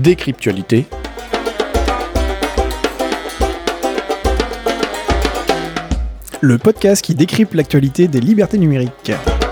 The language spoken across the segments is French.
Décryptualité. Le podcast qui décrypte l'actualité des libertés numériques.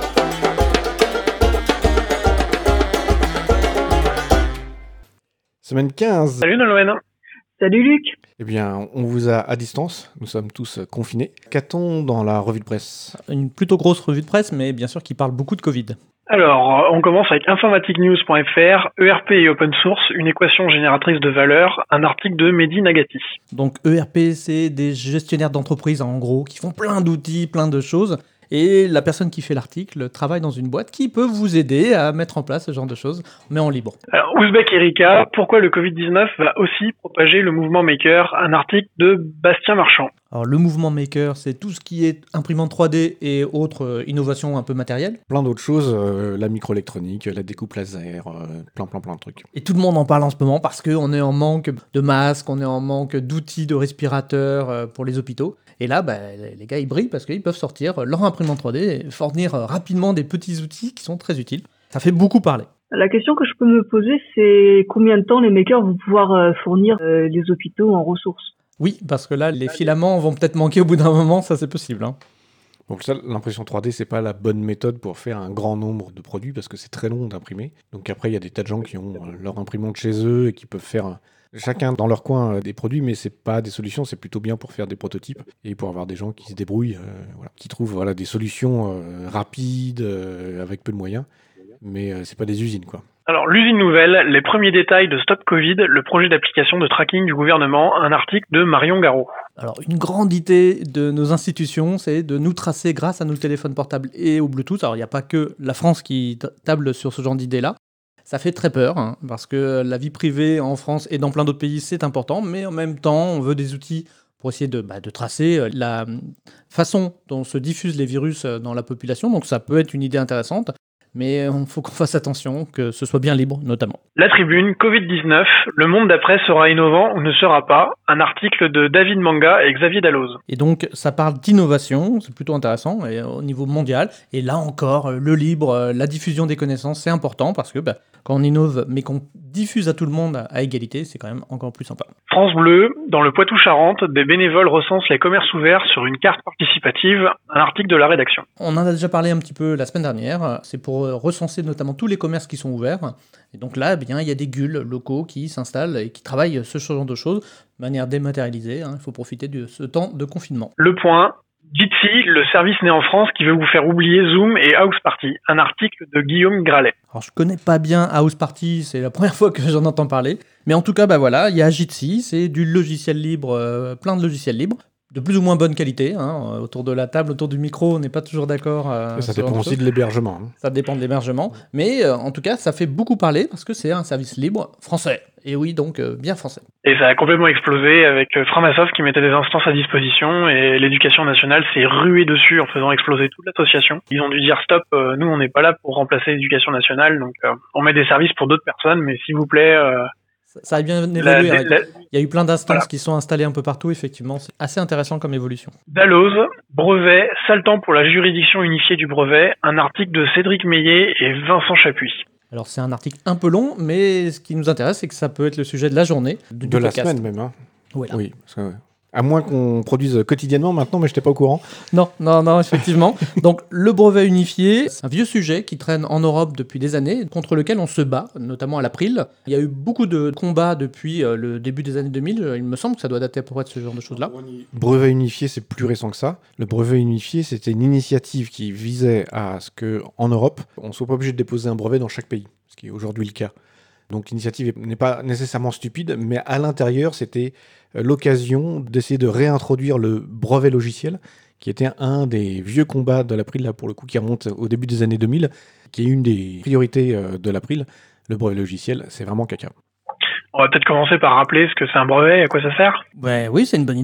Semaine 15. Salut Nolwenn. Salut Luc. Eh bien, on vous a à distance, nous sommes tous confinés. Qu'a-t-on dans la revue de presse ? Une plutôt grosse revue de presse, mais bien sûr qui parle beaucoup de Covid. Alors, on commence avec informaticnews.fr, ERP et open source, une équation génératrice de valeur, un article de Mehdi Nagati. Donc ERP, c'est des gestionnaires d'entreprise en gros, qui font plein d'outils, plein de choses. Et la personne qui fait l'article travaille dans une boîte qui peut vous aider à mettre en place ce genre de choses, mais en libre. Alors, Ouzbek Erika, pourquoi le Covid-19 va aussi propager le mouvement maker, un article de Bastien Marchand. Alors le mouvement maker, c'est tout ce qui est imprimante 3D et autres innovations un peu matérielles. Plein d'autres choses, la microélectronique, la découpe laser, plein de trucs. Et tout le monde en parle en ce moment parce qu'on est en manque de masques, on est en manque d'outils, de respirateurs pour les hôpitaux. Et là, les gars, ils brillent parce qu'ils peuvent sortir leur imprimante 3D et fournir rapidement des petits outils qui sont très utiles. Ça fait beaucoup parler. La question que je peux me poser, c'est combien de temps les makers vont pouvoir fournir les hôpitaux en ressources ? Oui, parce que là, les filaments vont peut-être manquer au bout d'un moment, ça c'est possible. Donc ça, l'impression 3D, c'est pas la bonne méthode pour faire un grand nombre de produits parce que c'est très long d'imprimer. Donc après, il y a des tas de gens qui ont leur imprimante chez eux et qui peuvent faire chacun dans leur coin des produits, mais c'est pas des solutions, c'est plutôt bien pour faire des prototypes et pour avoir des gens qui se débrouillent, qui trouvent des solutions rapides avec peu de moyens, mais c'est pas des usines quoi. Alors, l'usine nouvelle, les premiers détails de Stop Covid, le projet d'application de tracking du gouvernement, un article de Marion Garot. Alors, une grande idée de nos institutions, c'est de nous tracer grâce à nos téléphones portables et au Bluetooth. Alors, il n'y a pas que la France qui table sur ce genre d'idée-là. Ça fait très peur, parce que la vie privée en France et dans plein d'autres pays, c'est important, mais en même temps, on veut des outils pour essayer de tracer la façon dont se diffusent les virus dans la population. Donc, ça peut être une idée intéressante. Mais il faut qu'on fasse attention, que ce soit bien libre, notamment. La Tribune, Covid-19, le monde d'après sera innovant ou ne sera pas, un article de David Manga et Xavier Dalloz. Et donc, ça parle d'innovation, c'est plutôt intéressant, et au niveau mondial. Et là encore, le libre, la diffusion des connaissances, c'est important, parce que quand on innove, mais qu'on diffuse à tout le monde à égalité, c'est quand même encore plus sympa. France Bleu, dans le Poitou-Charentes, des bénévoles recensent les commerces ouverts sur une carte participative, un article de la rédaction. On en a déjà parlé un petit peu la semaine dernière, c'est pour recenser notamment tous les commerces qui sont ouverts. Et donc là, il y a des gules locaux qui s'installent et qui travaillent ce genre de choses de manière dématérialisée. Il faut profiter de ce temps de confinement. Le Point, Jitsi, le service né en France qui veut vous faire oublier Zoom et House Party, un article de Guillaume Gralet. Alors je connais pas bien House Party, c'est la première fois que j'en entends parler. Mais en tout cas, il y a Jitsi, c'est du logiciel libre, plein de logiciels libres. De plus ou moins bonne qualité, autour de la table, autour du micro, on n'est pas toujours d'accord. Ça dépend aussi de l'hébergement. Ça dépend de l'hébergement, mais en tout cas, ça fait beaucoup parler parce que c'est un service libre français. Et oui, donc bien français. Et ça a complètement explosé avec Framasoft qui mettait des instances à disposition et l'éducation nationale s'est ruée dessus en faisant exploser toute l'association. Ils ont dû dire stop, nous on n'est pas là pour remplacer l'éducation nationale, donc on met des services pour d'autres personnes, mais s'il vous plaît... Ça a bien évolué. Il y a eu plein d'instances qui sont installées un peu partout, effectivement. C'est assez intéressant comme évolution. Dalloz, brevet, sale temps pour la juridiction unifiée du brevet, un article de Cédric Meillet et Vincent Chapuis. Alors c'est un article un peu long, mais ce qui nous intéresse, c'est que ça peut être le sujet de la journée. De la semaine même. Voilà. Oui, parce que... À moins qu'on produise quotidiennement maintenant, mais je n'étais pas au courant. Non, effectivement. Donc, le brevet unifié, c'est un vieux sujet qui traîne en Europe depuis des années, contre lequel on se bat, notamment à l'April. Il y a eu beaucoup de combats depuis le début des années 2000. Il me semble que ça doit dater à peu près de ce genre de choses-là. Brevet unifié, c'est plus récent que ça. Le brevet unifié, c'était une initiative qui visait à ce qu'en Europe, on ne soit pas obligé de déposer un brevet dans chaque pays, ce qui est aujourd'hui le cas. Donc l'initiative n'est pas nécessairement stupide, mais à l'intérieur, c'était l'occasion d'essayer de réintroduire le brevet logiciel, qui était un des vieux combats de l'April, là pour le coup, qui remonte au début des années 2000, qui est une des priorités de l'April. Le brevet logiciel, c'est vraiment caca. On va peut-être commencer par rappeler ce que c'est un brevet et à quoi ça sert. Oui, c'est une bonne idée.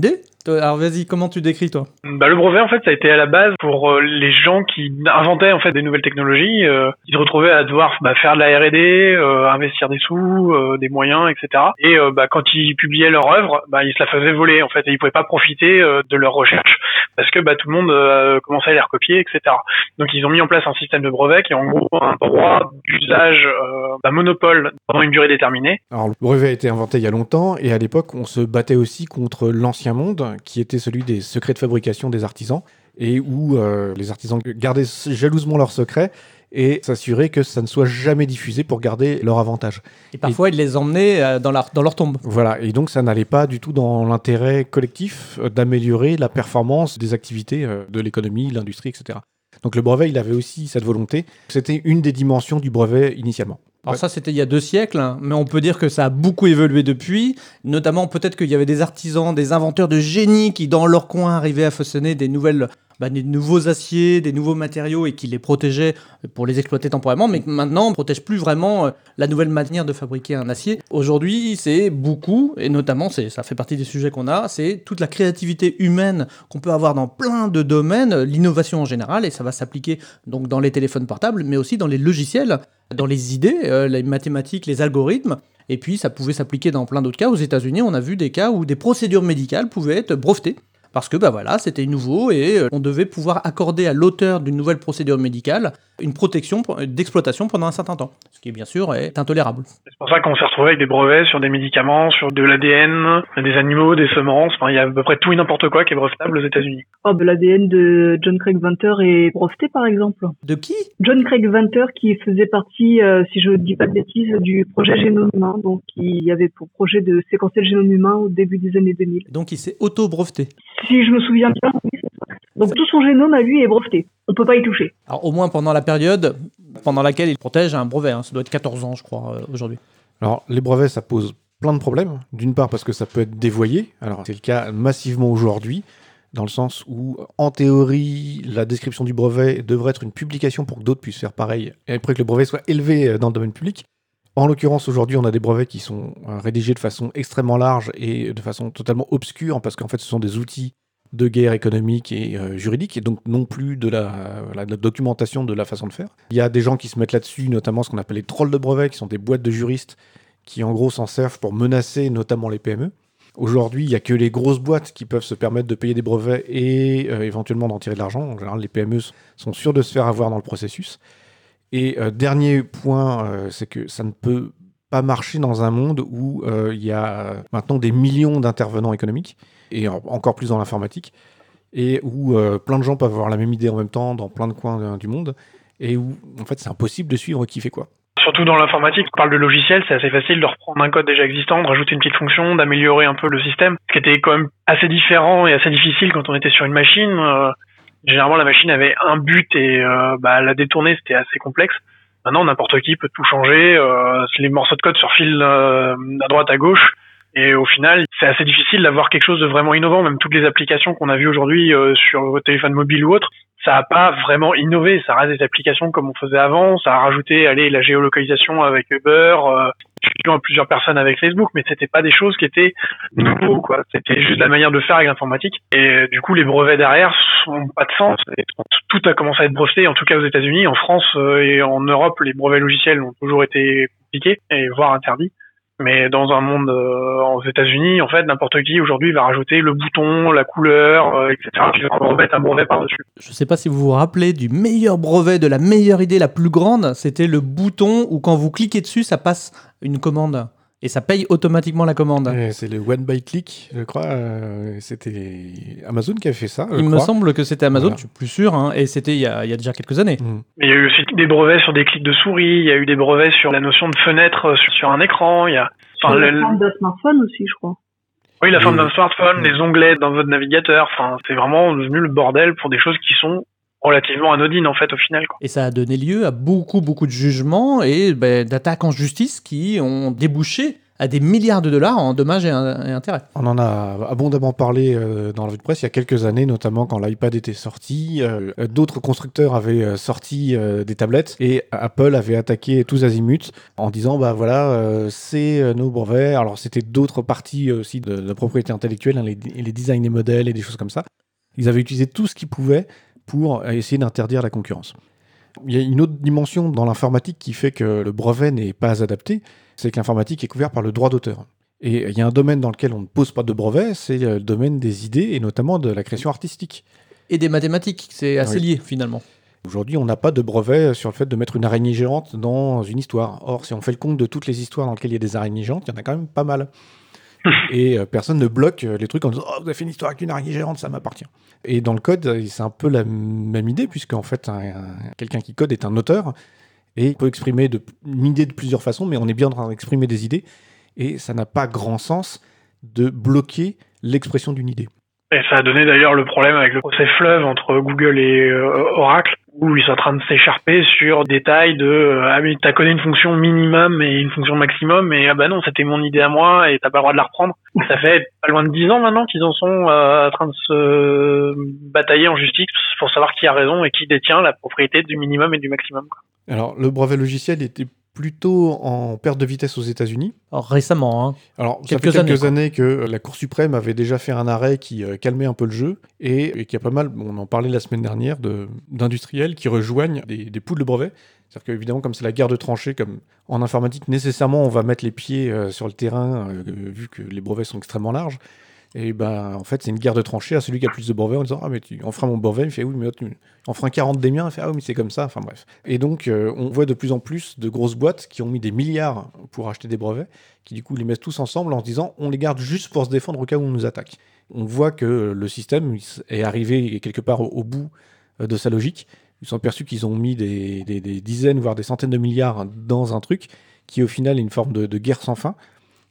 Alors vas-y, comment tu décris toi ? Le brevet, en fait, ça a été à la base pour les gens qui inventaient en fait des nouvelles technologies. Ils se retrouvaient à devoir faire de la R&D, investir des sous, des moyens, etc. Et quand ils publiaient leur œuvre, ils se la faisaient voler en fait, et ils pouvaient pas profiter de leur recherche parce que tout le monde commençait à les recopier, etc. Donc ils ont mis en place un système de brevet qui est en gros un droit d'usage monopole pendant une durée déterminée. Alors le brevet a été inventé il y a longtemps, et à l'époque on se battait aussi contre l'ancien monde, qui était celui des secrets de fabrication des artisans, et où les artisans gardaient jalousement leurs secrets et s'assurer que ça ne soit jamais diffusé pour garder leur avantage. Et parfois, ils les emmenaient dans leur tombe. Voilà, et donc ça n'allait pas du tout dans l'intérêt collectif d'améliorer la performance des activités de l'économie, l'industrie, etc. Donc le brevet, il avait aussi cette volonté. C'était une des dimensions du brevet initialement. Alors ça, c'était il y a 2 siècles, mais on peut dire que ça a beaucoup évolué depuis. Notamment, peut-être qu'il y avait des artisans, des inventeurs de génie qui, dans leur coin, arrivaient à façonner des nouveaux aciers, des nouveaux matériaux et qui les protégeaient pour les exploiter temporairement. Mais maintenant, on ne protège plus vraiment la nouvelle manière de fabriquer un acier. Aujourd'hui, c'est beaucoup, et notamment, ça fait partie des sujets qu'on a, c'est toute la créativité humaine qu'on peut avoir dans plein de domaines, l'innovation en général, et ça va s'appliquer donc dans les téléphones portables, mais aussi dans les logiciels, dans les idées, les mathématiques, les algorithmes. Et puis, ça pouvait s'appliquer dans plein d'autres cas. Aux États-Unis, on a vu des cas où des procédures médicales pouvaient être brevetées. Parce que c'était nouveau et on devait pouvoir accorder à l'auteur d'une nouvelle procédure médicale une protection d'exploitation pendant un certain temps. Ce qui, bien sûr, est intolérable. C'est pour ça qu'on s'est retrouvé avec des brevets sur des médicaments, sur de l'ADN, des animaux, des semences. Il y a à peu près tout et n'importe quoi qui est brevetable aux États-Unis. L'ADN de John Craig Venter est breveté, par exemple. De qui ? John Craig Venter, qui faisait partie, si je ne dis pas de bêtises, du projet Génome Humain. Donc, il avait pour projet de séquencer le génome humain au début des années 2000. Donc, il s'est auto-breveté. Si je me souviens bien, oui, c'est ça. Donc tout son génome à lui est breveté. On peut pas y toucher. Alors au moins pendant la période pendant laquelle il protège un brevet. Ça doit être 14 ans, je crois, aujourd'hui. Alors les brevets, ça pose plein de problèmes. D'une part parce que ça peut être dévoyé. Alors c'est le cas massivement aujourd'hui, dans le sens où, en théorie, la description du brevet devrait être une publication pour que d'autres puissent faire pareil, et après que le brevet soit élevé dans le domaine public. En l'occurrence, aujourd'hui, on a des brevets qui sont rédigés de façon extrêmement large et de façon totalement obscure, parce qu'en fait, ce sont des outils de guerre économique et juridique, et donc non plus de la documentation de la façon de faire. Il y a des gens qui se mettent là-dessus, notamment ce qu'on appelle les trolls de brevets, qui sont des boîtes de juristes qui, en gros, s'en servent pour menacer notamment les PME. Aujourd'hui, il n'y a que les grosses boîtes qui peuvent se permettre de payer des brevets et éventuellement d'en tirer de l'argent. En général, les PME sont sûrs de se faire avoir dans le processus. Et dernier point, c'est que ça ne peut pas marcher dans un monde où il y a maintenant des millions d'intervenants économiques, et encore plus dans l'informatique, et où plein de gens peuvent avoir la même idée en même temps dans plein de coins du monde, et où en fait c'est impossible de suivre qui fait quoi. Surtout dans l'informatique, on parle de logiciel, c'est assez facile de reprendre un code déjà existant, de rajouter une petite fonction, d'améliorer un peu le système, ce qui était quand même assez différent et assez difficile quand on était sur une machine. Généralement, la machine avait un but et la détourner, c'était assez complexe. Maintenant, n'importe qui peut tout changer. Les morceaux de code se refilent à droite, à gauche. Et au final, c'est assez difficile d'avoir quelque chose de vraiment innovant. Même toutes les applications qu'on a vues aujourd'hui sur votre téléphone mobile ou autre, ça n'a pas vraiment innové. Ça reste des applications comme on faisait avant. Ça a rajouté la géolocalisation avec Uber, fusion à plusieurs personnes avec Facebook, mais c'était pas des choses qui étaient nouveaux, quoi. C'était juste la manière de faire avec l'informatique. Et du coup, les brevets derrière n'ont pas de sens. Et tout a commencé à être breveté, en tout cas aux États-Unis. En France et en Europe, les brevets logiciels ont toujours été compliqués et voire interdits. Mais dans un monde aux États-Unis, en fait, n'importe qui aujourd'hui va rajouter le bouton, la couleur, etc. Puis va remettre un brevet par-dessus. Je ne sais pas si vous vous rappelez du meilleur brevet, de la meilleure idée, la plus grande. C'était le bouton où quand vous cliquez dessus, ça passe une commande. Et ça paye automatiquement la commande. C'est le one by click, je crois. C'était Amazon qui a fait ça. Il me semble que c'était Amazon, voilà. Je suis plus sûr. Et c'était il y a déjà quelques années. Mais il y a eu aussi des brevets sur des clics de souris. Il y a eu des brevets sur la notion de fenêtre sur un écran. Il y a la forme d'un smartphone aussi, je crois. Oui, la forme d'un smartphone, les onglets dans votre navigateur. Enfin, c'est vraiment devenu le bordel pour des choses qui sont relativement anodine en fait au final, quoi. Et ça a donné lieu à beaucoup de jugements et d'attaques en justice qui ont débouché à des milliards de dollars en dommages et intérêts. On en a abondamment parlé dans la revue de presse il y a quelques années, notamment quand l'iPad était sorti. D'autres constructeurs avaient sorti des tablettes et Apple avait attaqué tous azimuts en disant c'est nos brevets. Alors c'était d'autres parties aussi de la propriété intellectuelle, hein, les designs des modèles et des choses comme ça. Ils avaient utilisé tout ce qu'ils pouvaient pour essayer d'interdire la concurrence. Il y a une autre dimension dans l'informatique qui fait que le brevet n'est pas adapté, c'est que l'informatique est couverte par le droit d'auteur. Et il y a un domaine dans lequel on ne pose pas de brevet, c'est le domaine des idées et notamment de la création artistique. Et des mathématiques, c'est assez lié finalement. Aujourd'hui, on n'a pas de brevet sur le fait de mettre une araignée géante dans une histoire. Or, si on fait le compte de toutes les histoires dans lesquelles il y a des araignées géantes, il y en a quand même pas mal. Et personne ne bloque les trucs en disant « Oh, vous avez fait une histoire avec une araignée géante, ça m'appartient ». Et dans le code, c'est un peu la même idée, puisque en fait, quelqu'un qui code est un auteur, et il peut exprimer une idée de plusieurs façons, mais on est bien en train d'exprimer des idées, et ça n'a pas grand sens de bloquer l'expression d'une idée. Et ça a donné d'ailleurs le problème avec le procès fleuve entre Google et Oracle, où ils sont en train de s'écharper sur des détails de ah mais t'as codé une fonction minimum et une fonction maximum, et ah bah non, c'était mon idée à moi et t'as pas le droit de la reprendre. Ça fait pas loin de 10 ans maintenant qu'ils en sont en train de se batailler en justice pour savoir qui a raison et qui détient la propriété du minimum et du maximum, quoi. Alors, le brevet logiciel était plutôt en perte de vitesse aux États-Unis. Alors, récemment, hein. Alors, ça fait quelques années que la Cour suprême avait déjà fait un arrêt qui calmait un peu le jeu et qu'il y a pas mal, on en parlait la semaine dernière, d'industriels qui rejoignent des poules de brevets. C'est-à-dire qu'évidemment, comme c'est la guerre de tranchées, comme en informatique, nécessairement, on va mettre les pieds sur le terrain, vu que les brevets sont extrêmement larges. Et en fait, c'est une guerre de tranchées à celui qui a plus de brevets en disant « Ah, mais tu en feras mon brevet ?» Il fait « Oui, mais tu en feras 40 des miens. » Il fait « Ah oui, mais c'est comme ça. » Enfin bref. Et donc, on voit de plus en plus de grosses boîtes qui ont mis des milliards pour acheter des brevets, qui du coup les mettent tous ensemble en se disant « On les garde juste pour se défendre au cas où on nous attaque. » On voit que le système est arrivé quelque part au bout de sa logique. Ils sont aperçus qu'ils ont mis des dizaines, voire des centaines de milliards dans un truc qui, au final, est une forme de guerre sans fin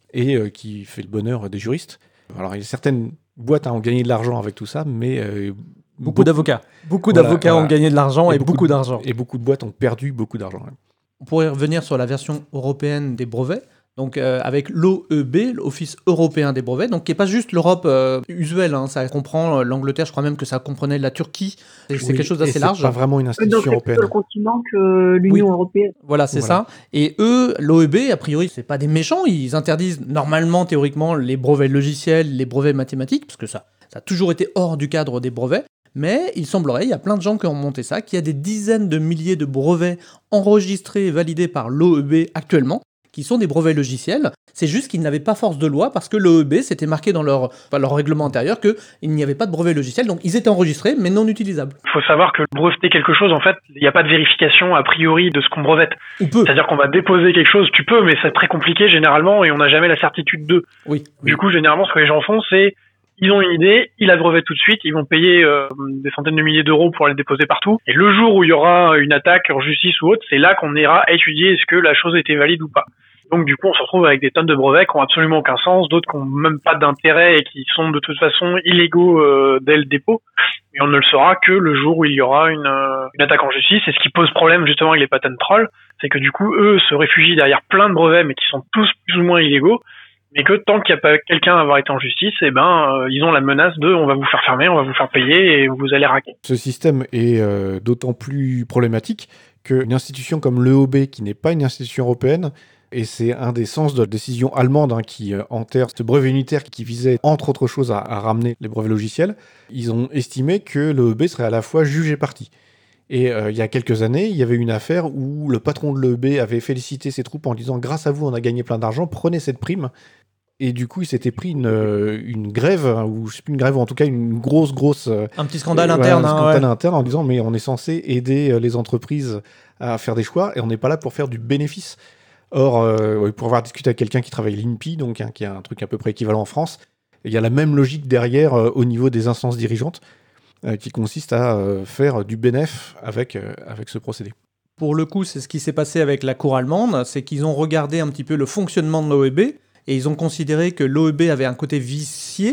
et qui fait le bonheur des juristes. Alors, il y a certaines boîtes ont gagné de l'argent avec tout ça, mais... beaucoup d'avocats. Beaucoup d'avocats ont gagné de l'argent et beaucoup d'argent. Et beaucoup de boîtes ont perdu beaucoup d'argent. Ouais. On pourrait revenir sur la version européenne des brevets, donc avec l'OEB, l'Office européen des brevets, donc qui n'est pas juste l'Europe usuelle, hein, ça comprend l'Angleterre, je crois même que ça comprenait la Turquie, c'est quelque chose d'assez large. C'est pas vraiment une institution européenne. Donc c'est le continent que l'Union européenne. Voilà, c'est ça. Et eux, l'OEB, a priori, c'est pas des méchants, ils interdisent normalement, théoriquement, les brevets logiciels, les brevets mathématiques, parce que ça a toujours été hors du cadre des brevets. Mais il semblerait, il y a plein de gens qui ont monté ça, qu'il y a des dizaines de milliers de brevets enregistrés et validés par l'OEB actuellement, qui sont des brevets logiciels. C'est juste qu'ils n'avaient pas force de loi parce que l'OEB s'était marqué dans leur règlement intérieur qu'il n'y avait pas de brevet logiciel, donc ils étaient enregistrés mais non utilisables. Il faut savoir que breveter quelque chose, en fait, il n'y a pas de vérification a priori de ce qu'on brevette. C'est-à-dire qu'on va déposer quelque chose, tu peux, mais c'est très compliqué généralement et on n'a jamais la certitude d'eux. Oui. Du coup, généralement, ce que les gens font, c'est ils ont une idée, ils la brevettent tout de suite, ils vont payer des centaines de milliers d'euros pour la déposer partout. Et le jour où il y aura une attaque en justice ou autre, c'est là qu'on ira étudier est-ce que la chose était valide ou pas. Donc du coup, on se retrouve avec des tonnes de brevets qui ont absolument aucun sens, d'autres qui ont même pas d'intérêt et qui sont de toute façon illégaux dès le dépôt. Et on ne le saura que le jour où il y aura une attaque en justice. Et ce qui pose problème justement avec les patent trolls, c'est que du coup, eux se réfugient derrière plein de brevets, mais qui sont tous plus ou moins illégaux. Mais que tant qu'il n'y a pas quelqu'un à avoir été en justice, ils ont la menace de on va vous faire fermer, on va vous faire payer et vous allez raquer. Ce système est d'autant plus problématique qu'une institution comme l'EOB, qui n'est pas une institution européenne, et c'est un des sens de la décision allemande qui enterre ce brevet unitaire qui visait, entre autres choses, à ramener les brevets logiciels, ils ont estimé que l'EOB serait à la fois juge et partie. Et il y a quelques années, il y avait une affaire où le patron de l'EEB avait félicité ses troupes en disant « Grâce à vous, on a gagné plein d'argent, prenez cette prime ». Et du coup, il s'était pris une grève, ou je sais plus, une grève, ou en tout cas une grosse... un petit scandale interne. Un scandale interne en disant « Mais on est censé aider les entreprises à faire des choix, et on n'est pas là pour faire du bénéfice ». Or, pour avoir discuté avec quelqu'un qui travaille à l'INPI, donc qui a un truc à peu près équivalent en France, il y a la même logique derrière au niveau des instances dirigeantes, qui consiste à faire du bénéf avec ce procédé. Pour le coup, c'est ce qui s'est passé avec la Cour allemande, c'est qu'ils ont regardé un petit peu le fonctionnement de l'OEB, et ils ont considéré que l'OEB avait un côté vicié,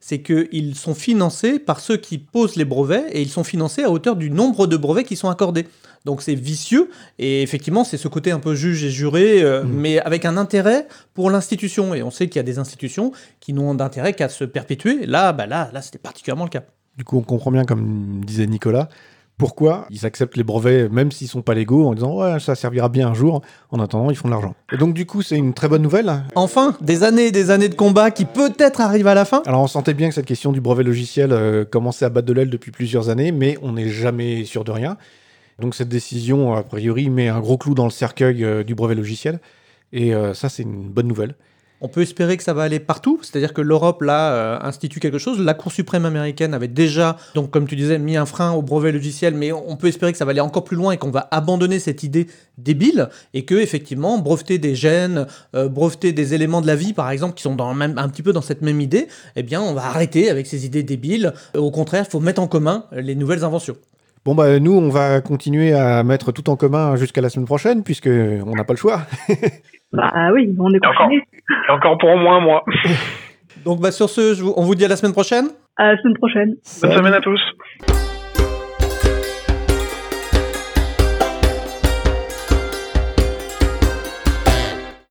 c'est qu'ils sont financés par ceux qui posent les brevets et ils sont financés à hauteur du nombre de brevets qui sont accordés. Donc c'est vicieux et effectivement c'est ce côté un peu juge et juré, mais avec un intérêt pour l'institution. Et on sait qu'il y a des institutions qui n'ont d'intérêt qu'à se perpétuer. Là, c'était particulièrement le cas. Du coup, on comprend bien, comme disait Nicolas, pourquoi ils acceptent les brevets, même s'ils sont pas légaux, en disant « ouais, ça servira bien un jour ». En attendant, ils font de l'argent. Et donc, du coup, c'est une très bonne nouvelle. Enfin, des années et des années de combat qui peut-être arrivent à la fin. Alors, on sentait bien que cette question du brevet logiciel commençait à battre de l'aile depuis plusieurs années, mais on n'est jamais sûr de rien. Donc, cette décision, a priori, met un gros clou dans le cercueil du brevet logiciel. Et ça, c'est une bonne nouvelle. On peut espérer que ça va aller partout, c'est-à-dire que l'Europe, là, institue quelque chose. La Cour suprême américaine avait déjà, donc comme tu disais, mis un frein au brevet logiciel, mais on peut espérer que ça va aller encore plus loin et qu'on va abandonner cette idée débile, et que, effectivement, breveter des gènes, breveter des éléments de la vie, par exemple, qui sont un petit peu dans cette même idée, eh bien, on va arrêter avec ces idées débiles. Au contraire, il faut mettre en commun les nouvelles inventions. Bon, nous, on va continuer à mettre tout en commun jusqu'à la semaine prochaine, puisqu'on n'a pas le choix. Oui, on est confinés. Et encore pour au moins un mois. Donc sur ce, on vous dit à la semaine prochaine. À la semaine prochaine. Bonne semaine à tous.